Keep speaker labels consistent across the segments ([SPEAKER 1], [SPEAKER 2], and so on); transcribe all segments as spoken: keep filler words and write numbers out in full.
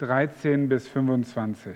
[SPEAKER 1] dreizehn bis fünfundzwanzig.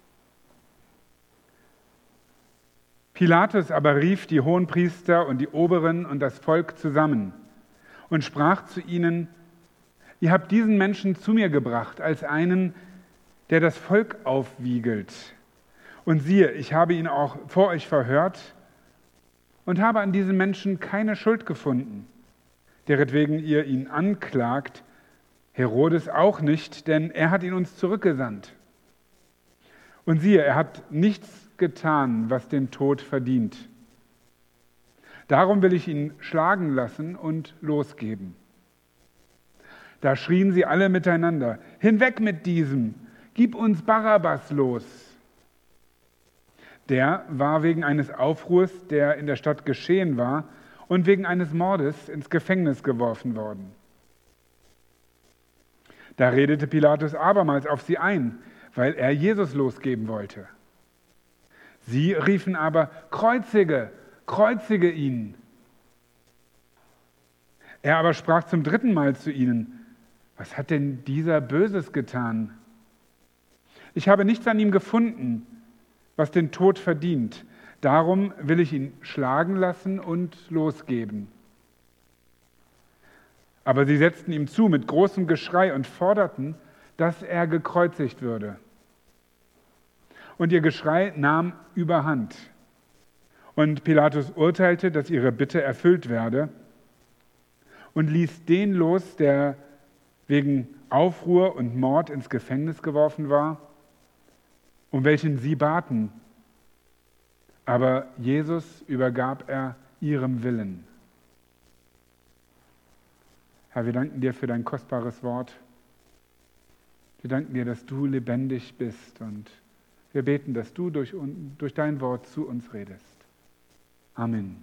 [SPEAKER 1] Pilatus aber rief die Hohenpriester und die Oberen und das Volk zusammen und sprach zu ihnen: Ihr habt diesen Menschen zu mir gebracht als einen, der das Volk aufwiegelt. Und siehe, ich habe ihn auch vor euch verhört und habe an diesem Menschen keine Schuld gefunden, deretwegen ihr ihn anklagt, Herodes auch nicht, denn er hat ihn uns zurückgesandt. Und siehe, er hat nichts getan, was den Tod verdient. Darum will ich ihn schlagen lassen und losgeben. Da schrien sie alle miteinander: Hinweg mit diesem, gib uns Barabbas los. Der war wegen eines Aufruhrs, der in der Stadt geschehen war, und wegen eines Mordes ins Gefängnis geworfen worden. Da redete Pilatus abermals auf sie ein, weil er Jesus losgeben wollte. Sie riefen aber: Kreuzige, kreuzige ihn. Er aber sprach zum dritten Mal zu ihnen: Was hat denn dieser Böses getan? Ich habe nichts an ihm gefunden, was den Tod verdient. Darum will ich ihn schlagen lassen und losgeben. Aber sie setzten ihm zu mit großem Geschrei und forderten, dass er gekreuzigt würde. Und ihr Geschrei nahm überhand. Und Pilatus urteilte, dass ihre Bitte erfüllt werde und ließ den los, der wegen Aufruhr und Mord ins Gefängnis geworfen war, um welchen sie baten. Aber Jesus übergab er ihrem Willen. Herr, wir danken dir für dein kostbares Wort. Wir danken dir, dass du lebendig bist, und wir beten, dass du durch, durch dein Wort zu uns redest. Amen.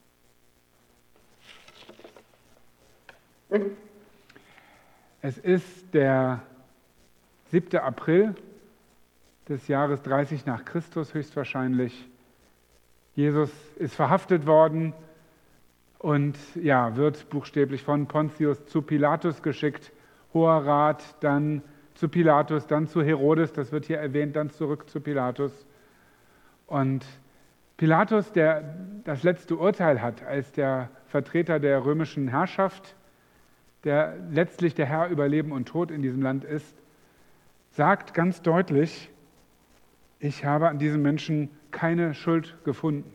[SPEAKER 1] Es ist der siebte April des Jahres dreißig nach Christus höchstwahrscheinlich. Jesus ist verhaftet worden und ja, wird buchstäblich von Pontius zu Pilatus geschickt. Hoher Rat, dann zu Pilatus, dann zu Herodes, das wird hier erwähnt, dann zurück zu Pilatus. Und Pilatus, der das letzte Urteil hat als der Vertreter der römischen Herrschaft, der letztlich der Herr über Leben und Tod in diesem Land ist, sagt ganz deutlich: Ich habe an diesem Menschen keine Schuld gefunden.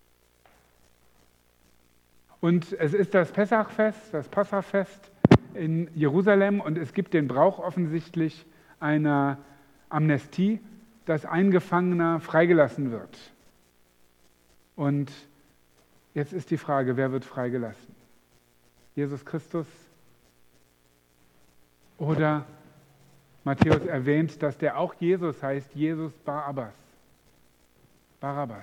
[SPEAKER 1] Und es ist das Pessachfest, das Passafest in Jerusalem, und es gibt den Brauch offensichtlich einer Amnestie, dass ein Gefangener freigelassen wird. Und jetzt ist die Frage, wer wird freigelassen? Jesus Christus? Oder Matthäus erwähnt, dass der auch Jesus heißt, Jesus Barabbas. Barabbas.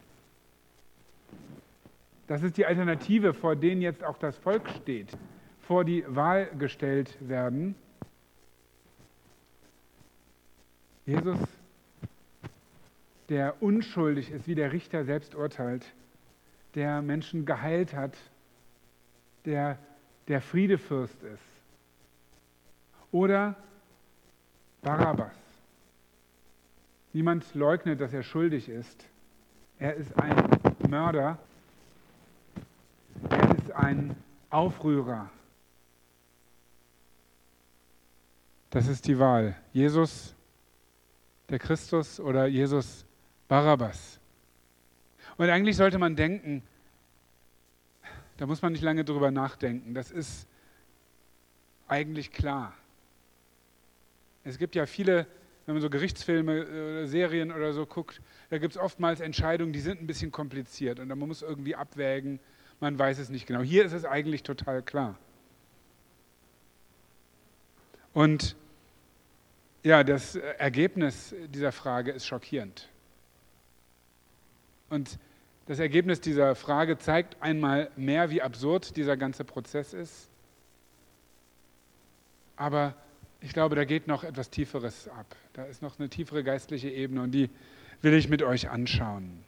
[SPEAKER 1] Das ist die Alternative, vor denen jetzt auch das Volk steht, vor die Wahl gestellt werden. Jesus, der unschuldig ist, wie der Richter selbst urteilt, der Menschen geheilt hat, der der Friedefürst ist. Oder Barabbas. Niemand leugnet, dass er schuldig ist. Er ist ein Mörder. Er ist ein Aufrührer. Das ist die Wahl. Jesus, der Christus, oder Jesus Barabbas. Und eigentlich sollte man denken, da muss man nicht lange drüber nachdenken, das ist eigentlich klar. Es gibt ja viele, wenn man so Gerichtsfilme oder Serien oder so guckt, da gibt es oftmals Entscheidungen, die sind ein bisschen kompliziert und man muss irgendwie abwägen, man weiß es nicht genau. Hier ist es eigentlich total klar. Und ja, das Ergebnis dieser Frage ist schockierend. Und das Ergebnis dieser Frage zeigt einmal mehr, wie absurd dieser ganze Prozess ist. Aber ich glaube, da geht noch etwas Tieferes ab. Da ist noch eine tiefere geistliche Ebene, und die will ich mit euch anschauen.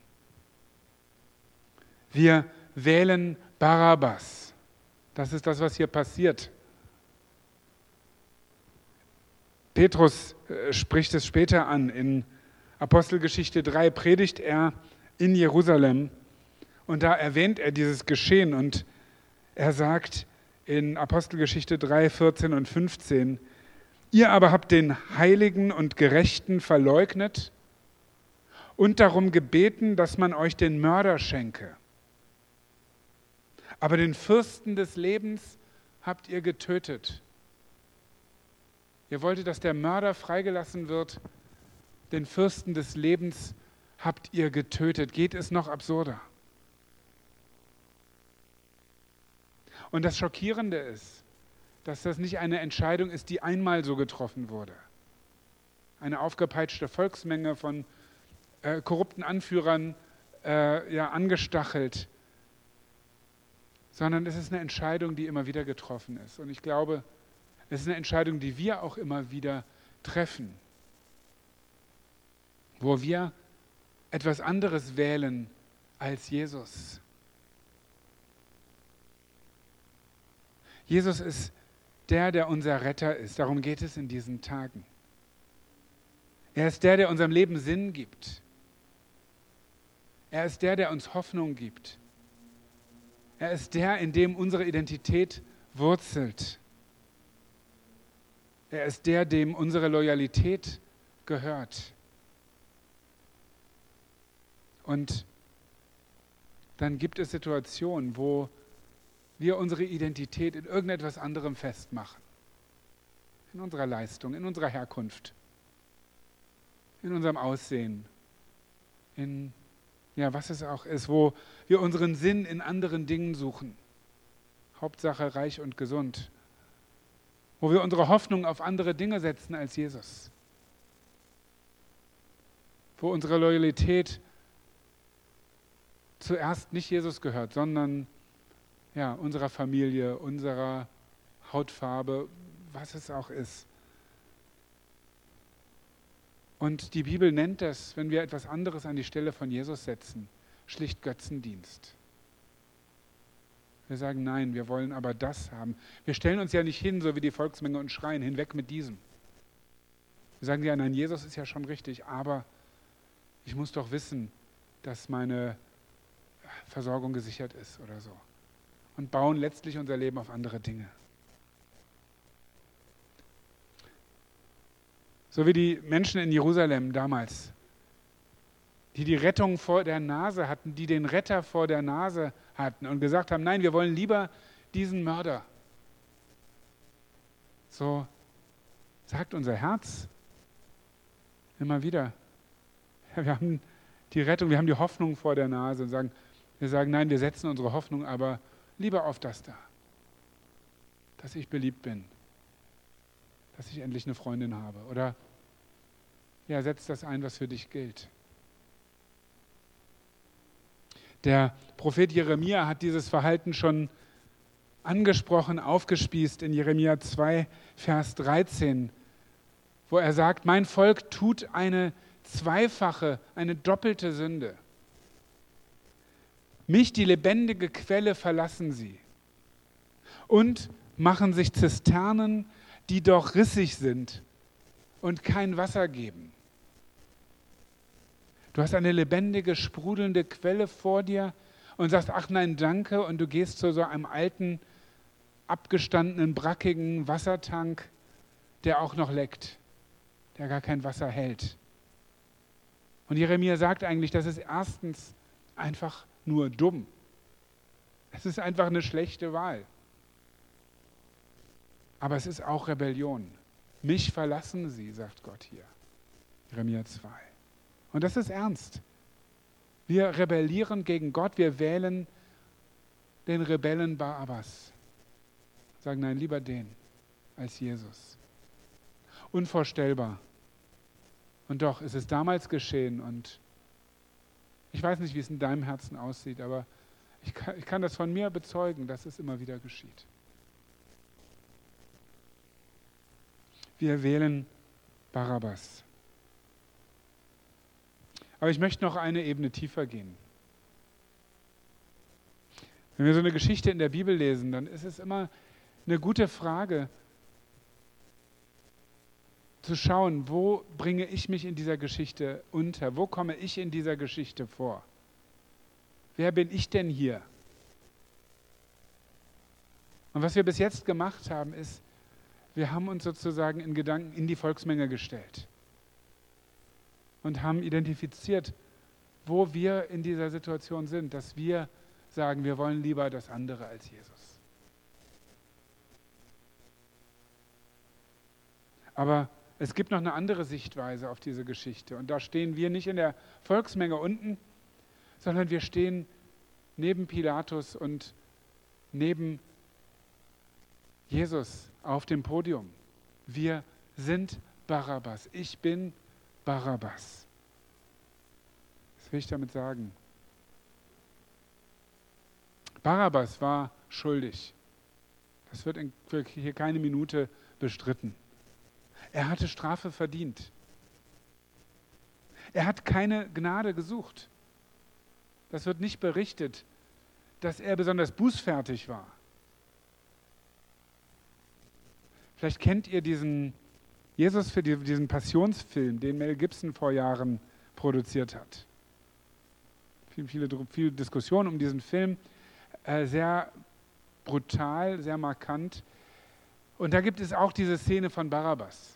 [SPEAKER 1] Wir wählen Barabbas. Das ist das, was hier passiert. Petrus äh, spricht es später an. In Apostelgeschichte drei predigt er in Jerusalem und da erwähnt er dieses Geschehen und er sagt in Apostelgeschichte drei, vierzehn und fünfzehn, ihr aber habt den Heiligen und Gerechten verleugnet und darum gebeten, dass man euch den Mörder schenke. Aber den Fürsten des Lebens habt ihr getötet. Ihr wolltet, dass der Mörder freigelassen wird. Den Fürsten des Lebens habt ihr getötet. Geht es noch absurder? Und das Schockierende ist, dass das nicht eine Entscheidung ist, die einmal so getroffen wurde. Eine aufgepeitschte Volksmenge von äh, korrupten Anführern äh, ja, angestachelt, sondern es ist eine Entscheidung, die immer wieder getroffen ist. Und ich glaube, es ist eine Entscheidung, die wir auch immer wieder treffen, wo wir etwas anderes wählen als Jesus. Jesus ist der, der unser Retter ist. Darum geht es in diesen Tagen. Er ist der, der unserem Leben Sinn gibt. Er ist der, der uns Hoffnung gibt. Er ist der, in dem unsere Identität wurzelt. Er ist der, dem unsere Loyalität gehört. Und dann gibt es Situationen, wo wir unsere Identität in irgendetwas anderem festmachen. In unserer Leistung, in unserer Herkunft, in unserem Aussehen, in ja, was es auch ist, wo wir unseren Sinn in anderen Dingen suchen. Hauptsache reich und gesund. Wo wir unsere Hoffnung auf andere Dinge setzen als Jesus. Wo unsere Loyalität zuerst nicht Jesus gehört, sondern ja, unserer Familie, unserer Hautfarbe, was es auch ist. Und die Bibel nennt das, wenn wir etwas anderes an die Stelle von Jesus setzen, schlicht Götzendienst. Wir sagen, nein, wir wollen aber das haben. Wir stellen uns ja nicht hin, so wie die Volksmenge, und schreien, hinweg mit diesem. Wir sagen ja, nein, Jesus ist ja schon richtig, aber ich muss doch wissen, dass meine Versorgung gesichert ist oder so. Und bauen letztlich unser Leben auf andere Dinge. So wie die Menschen in Jerusalem damals, die die Rettung vor der Nase hatten, die den Retter vor der Nase hatten und gesagt haben, nein, wir wollen lieber diesen Mörder. So sagt unser Herz immer wieder, ja, wir haben die Rettung, wir haben die Hoffnung vor der Nase und sagen, wir sagen, nein, wir setzen unsere Hoffnung aber lieber auf das da, dass ich beliebt bin, dass ich endlich eine Freundin habe. Oder ja, setz das ein, was für dich gilt. Der Prophet Jeremia hat dieses Verhalten schon angesprochen, aufgespießt in Jeremia zwei, Vers dreizehn, wo er sagt, mein Volk tut eine zweifache, eine doppelte Sünde. Mich, die lebendige Quelle, verlassen sie und machen sich Zisternen, die doch rissig sind und kein Wasser geben. Du hast eine lebendige, sprudelnde Quelle vor dir und sagst, ach nein, danke, und du gehst zu so einem alten, abgestandenen, brackigen Wassertank, der auch noch leckt, der gar kein Wasser hält. Und Jeremia sagt eigentlich, das ist erstens einfach nur dumm. Es ist einfach eine schlechte Wahl. Aber es ist auch Rebellion. Mich verlassen sie, sagt Gott hier. Jeremia zwei. Und das ist ernst. Wir rebellieren gegen Gott, wir wählen den Rebellen Barabbas. Sagen, nein, lieber den als Jesus. Unvorstellbar. Und doch ist es damals geschehen und ich weiß nicht, wie es in deinem Herzen aussieht, aber ich kann, ich kann das von mir bezeugen, dass es immer wieder geschieht. Wir wählen Barabbas. Aber ich möchte noch eine Ebene tiefer gehen. Wenn wir so eine Geschichte in der Bibel lesen, dann ist es immer eine gute Frage, zu schauen, wo bringe ich mich in dieser Geschichte unter? Wo komme ich in dieser Geschichte vor? Wer bin ich denn hier? Und was wir bis jetzt gemacht haben, ist, wir haben uns sozusagen in Gedanken in die Volksmenge gestellt und haben identifiziert, wo wir in dieser Situation sind, dass wir sagen, wir wollen lieber das andere als Jesus. Aber es gibt noch eine andere Sichtweise auf diese Geschichte. Und da stehen wir nicht in der Volksmenge unten, sondern wir stehen neben Pilatus und neben Jesus auf dem Podium. Wir sind Barabbas. Ich bin Barabbas. Was will ich damit sagen? Barabbas war schuldig. Das wird in, hier keine Minute bestritten. Er hatte Strafe verdient. Er hat keine Gnade gesucht. Das wird nicht berichtet, dass er besonders bußfertig war. Vielleicht kennt ihr diesen Jesus für diesen Passionsfilm, den Mel Gibson vor Jahren produziert hat. Viele, viele, viele Diskussionen um diesen Film, äh, sehr brutal, sehr markant. Und da gibt es auch diese Szene von Barabbas.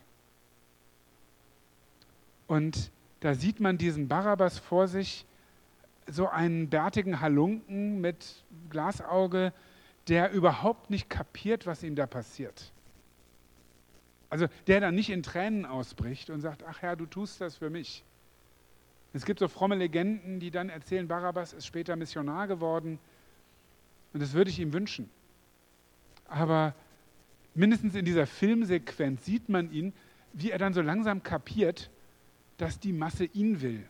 [SPEAKER 1] Und da sieht man diesen Barabbas vor sich, so einen bärtigen Halunken mit Glasauge, der überhaupt nicht kapiert, was ihm da passiert. Also der dann nicht in Tränen ausbricht und sagt, ach Herr, du tust das für mich. Es gibt so fromme Legenden, die dann erzählen, Barabbas ist später Missionar geworden und das würde ich ihm wünschen. Aber mindestens in dieser Filmsequenz sieht man ihn, wie er dann so langsam kapiert, dass die Masse ihn will.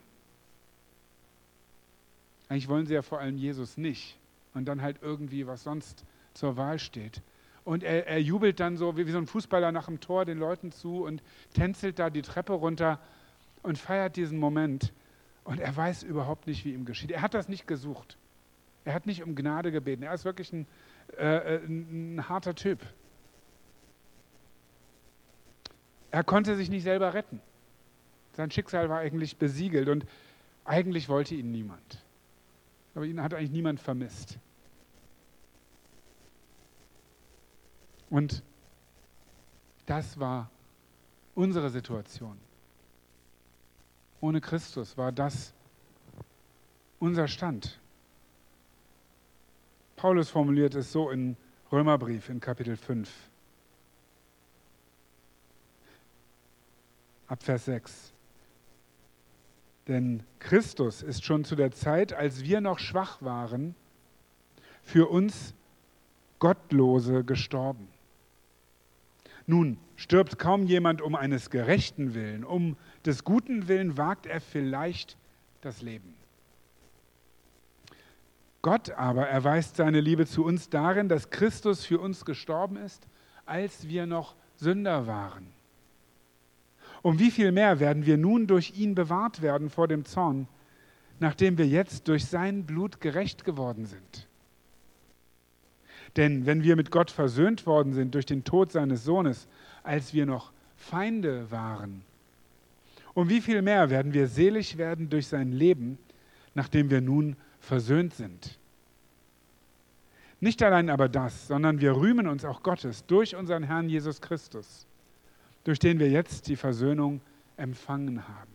[SPEAKER 1] Eigentlich wollen sie ja vor allem Jesus nicht und dann halt irgendwie, was sonst zur Wahl steht. Und er, er jubelt dann so wie, wie so ein Fußballer nach dem Tor den Leuten zu und tänzelt da die Treppe runter und feiert diesen Moment. Und er weiß überhaupt nicht, wie ihm geschieht. Er hat das nicht gesucht. Er hat nicht um Gnade gebeten. Er ist wirklich ein, äh, ein, ein harter Typ. Er konnte sich nicht selber retten. Sein Schicksal war eigentlich besiegelt und eigentlich wollte ihn niemand. Aber ihn hat eigentlich niemand vermisst. Und das war unsere Situation. Ohne Christus war das unser Stand. Paulus formuliert es so in Römerbrief in Kapitel fünf. Ab Vers sechs. Denn Christus ist schon zu der Zeit, als wir noch schwach waren, für uns Gottlose gestorben. Nun stirbt kaum jemand um eines gerechten Willen, um des guten Willen wagt er vielleicht das Leben. Gott aber erweist seine Liebe zu uns darin, dass Christus für uns gestorben ist, als wir noch Sünder waren. Um wie viel mehr werden wir nun durch ihn bewahrt werden vor dem Zorn, nachdem wir jetzt durch sein Blut gerecht geworden sind. Denn wenn wir mit Gott versöhnt worden sind durch den Tod seines Sohnes, als wir noch Feinde waren, um wie viel mehr werden wir selig werden durch sein Leben, nachdem wir nun versöhnt sind. Nicht allein aber das, sondern wir rühmen uns auch Gottes durch unseren Herrn Jesus Christus, durch den wir jetzt die Versöhnung empfangen haben.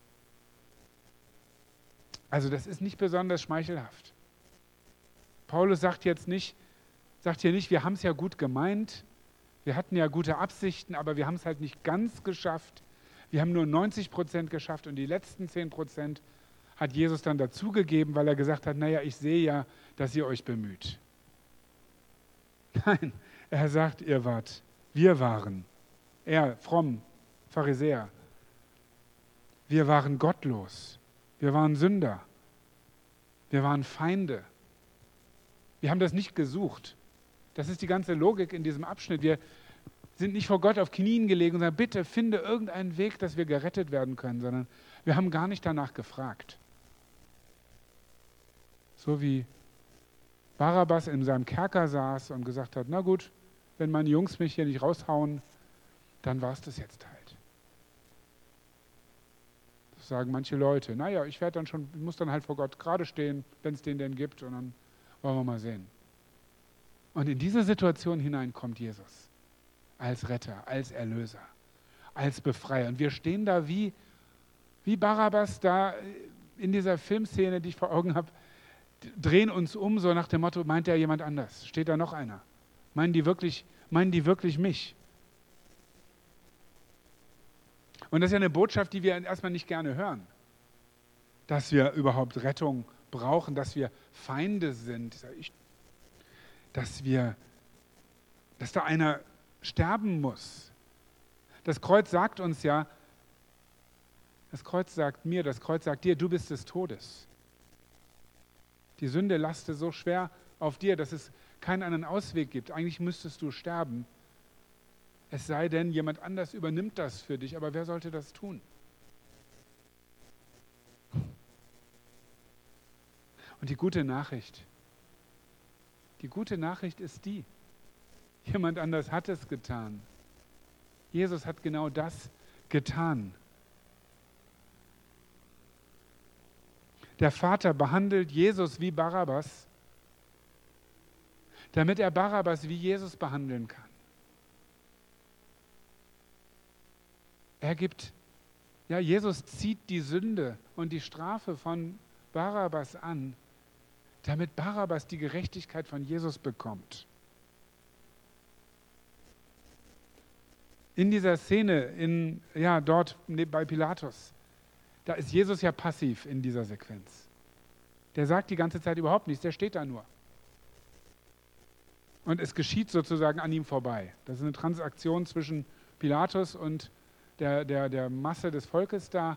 [SPEAKER 1] Also das ist nicht besonders schmeichelhaft. Paulus sagt jetzt nicht, sagt hier nicht, wir haben es ja gut gemeint, wir hatten ja gute Absichten, aber wir haben es halt nicht ganz geschafft. Wir haben nur neunzig Prozent geschafft und die letzten zehn Prozent hat Jesus dann dazugegeben, weil er gesagt hat, naja, ich sehe ja, dass ihr euch bemüht. Nein, er sagt, ihr wart, wir waren, er, fromm, Pharisäer, wir waren gottlos, wir waren Sünder, wir waren Feinde. Wir haben das nicht gesucht. Das ist die ganze Logik in diesem Abschnitt. Wir sind nicht vor Gott auf Knien gelegen und sagen, bitte finde irgendeinen Weg, dass wir gerettet werden können, sondern wir haben gar nicht danach gefragt. So wie Barabbas in seinem Kerker saß und gesagt hat, na gut, wenn meine Jungs mich hier nicht raushauen, dann war es das jetzt halt. sagen manche Leute, naja, ich werde dann schon, ich muss dann halt vor Gott gerade stehen, wenn es den denn gibt, und dann wollen wir mal sehen. Und in diese Situation hinein kommt Jesus als Retter, als Erlöser, als Befreier. Und wir stehen da wie, wie Barabbas da in dieser Filmszene, die ich vor Augen habe, drehen uns um, so nach dem Motto, meint er jemand anders? Steht da noch einer? Meinen die wirklich, meinen die wirklich mich? Und das ist ja eine Botschaft, die wir erstmal nicht gerne hören. Dass wir überhaupt Rettung brauchen, dass wir Feinde sind, dass wir, dass da einer sterben muss. Das Kreuz sagt uns ja, das Kreuz sagt mir, das Kreuz sagt dir, du bist des Todes. Die Sünde lastet so schwer auf dir, dass es keinen anderen Ausweg gibt. Eigentlich müsstest du sterben. Es sei denn, jemand anders übernimmt das für dich. Aber wer sollte das tun? Und die gute Nachricht, die gute Nachricht ist die, jemand anders hat es getan. Jesus hat genau das getan. Der Vater behandelt Jesus wie Barabbas, damit er Barabbas wie Jesus behandeln kann. Er gibt, ja, Jesus zieht die Sünde und die Strafe von Barabbas an, damit Barabbas die Gerechtigkeit von Jesus bekommt. In dieser Szene, in, ja, dort bei Pilatus, da ist Jesus ja passiv in dieser Sequenz. Der sagt die ganze Zeit überhaupt nichts, der steht da nur. Und es geschieht sozusagen an ihm vorbei. Das ist eine Transaktion zwischen Pilatus und der, der, der Masse des Volkes da.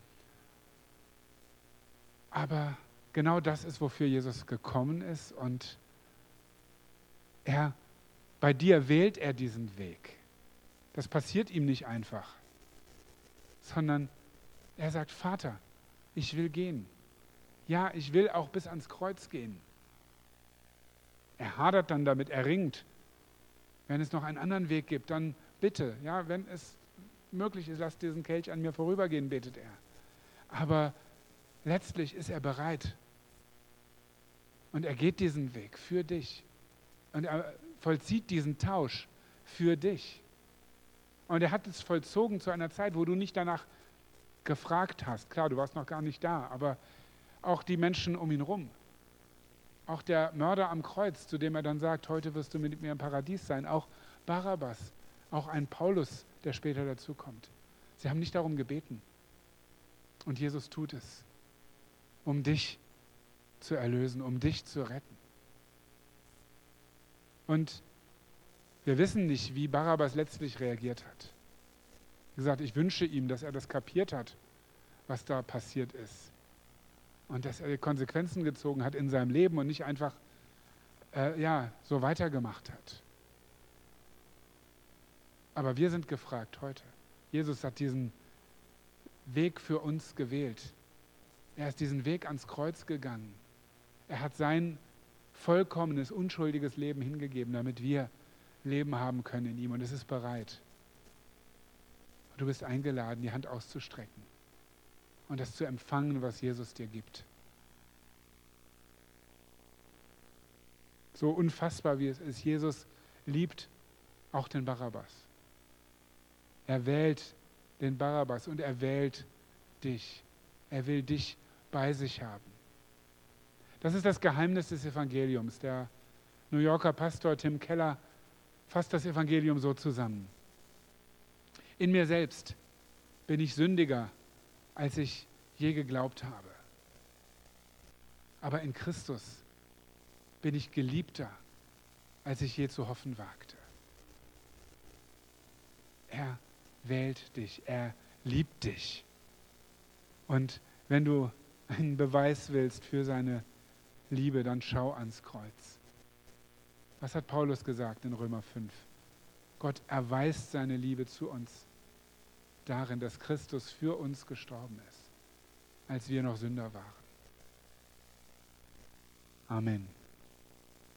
[SPEAKER 1] Aber genau das ist, wofür Jesus gekommen ist. Und er, bei dir wählt er diesen Weg. Das passiert ihm nicht einfach, sondern er sagt, Vater, ich will gehen. Ja, ich will auch bis ans Kreuz gehen. Er hadert dann damit, er ringt. Wenn es noch einen anderen Weg gibt, dann bitte, ja, wenn es möglich ist, lass diesen Kelch an mir vorübergehen, betet er. Aber letztlich ist er bereit. Und er geht diesen Weg für dich. Und er vollzieht diesen Tausch für dich. Und er hat es vollzogen zu einer Zeit, wo du nicht danach gefragt hast. Klar, du warst noch gar nicht da, aber auch die Menschen um ihn rum. Auch der Mörder am Kreuz, zu dem er dann sagt, heute wirst du mit mir im Paradies sein. Auch Barabbas, auch ein Paulus, der später dazukommt. Sie haben nicht darum gebeten. Und Jesus tut es, um dich zu erlösen, um dich zu retten. Und wir wissen nicht, wie Barabbas letztlich reagiert hat. Wie gesagt, ich wünsche ihm, dass er das kapiert hat, was da passiert ist. Und dass er die Konsequenzen gezogen hat in seinem Leben und nicht einfach äh, ja, so weitergemacht hat. Aber wir sind gefragt heute. Jesus hat diesen Weg für uns gewählt. Er ist diesen Weg ans Kreuz gegangen. Er hat sein vollkommenes, unschuldiges Leben hingegeben, damit wir Leben haben können in ihm. Und es ist bereit. Du bist eingeladen, die Hand auszustrecken und das zu empfangen, was Jesus dir gibt. So unfassbar wie es ist, Jesus liebt auch den Barabbas. Er wählt den Barabbas und er wählt dich. Er will dich bei sich haben. Das ist das Geheimnis des Evangeliums. Der New Yorker Pastor Tim Keller fasst das Evangelium so zusammen. In mir selbst bin ich sündiger, als ich je geglaubt habe. Aber in Christus bin ich geliebter, als ich je zu hoffen wagte. Er wählt dich, er liebt dich. Und wenn du einen Beweis willst für seine Liebe, dann schau ans Kreuz. Was hat Paulus gesagt in Römer fünf? Gott erweist seine Liebe zu uns darin, dass Christus für uns gestorben ist, als wir noch Sünder waren. Amen.